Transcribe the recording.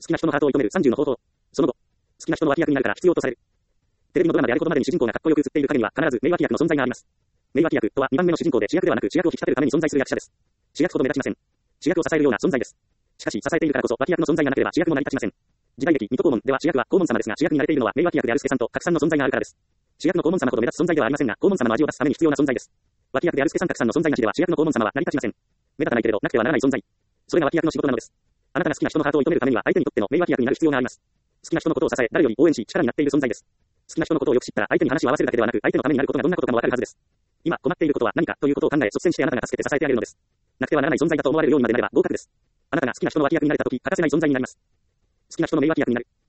きな人のハートを射止める30の方法。その後、好きな人の脇役になるから必要とされる。テレビのドラマであることまでに主人公がかっこよく映っている影には必ず名脇役の存在があります。名脇役とは2番目の主人公で主役ではなく主役を引き立てるために存在する役者です。主役ほど目立ちません。主役を支えるような存在です。しかし支えているからこそ脇役の存在がなければ主役も成り立ちません。時代劇水戸黄門では主役は黄門様ですが主役になれているのは名脇役である助さんと格さんの存在があるからです。主役の黄門様ほど目立つ存在ではありませんが黄門様の味を出すために必要な存在です。脇役である助さん格さんの存在なしでは主役の黄門様は成り立ちません。目立たないけれどなくてはならない存在。それが脇役の仕事なのです。あなたが好きな人のハートを射止めるためには相手にとっての名脇役になる必要があります。好きな人のことを支え、誰より応援し、力になっている存在です。好きな人のことをよく知ったら相手に話を合わせるだけではなく、相手のためになることがどんなことかもわかるはずです。今困っていることは何かということを考え、率先してあなたが助けて支えてあげるのです。なくてはならない存在だと思われるようにまでなれば合格です。あなたが好きな人の脇役になれたとき、欠かせない存在になります。好きな人の名脇役になる。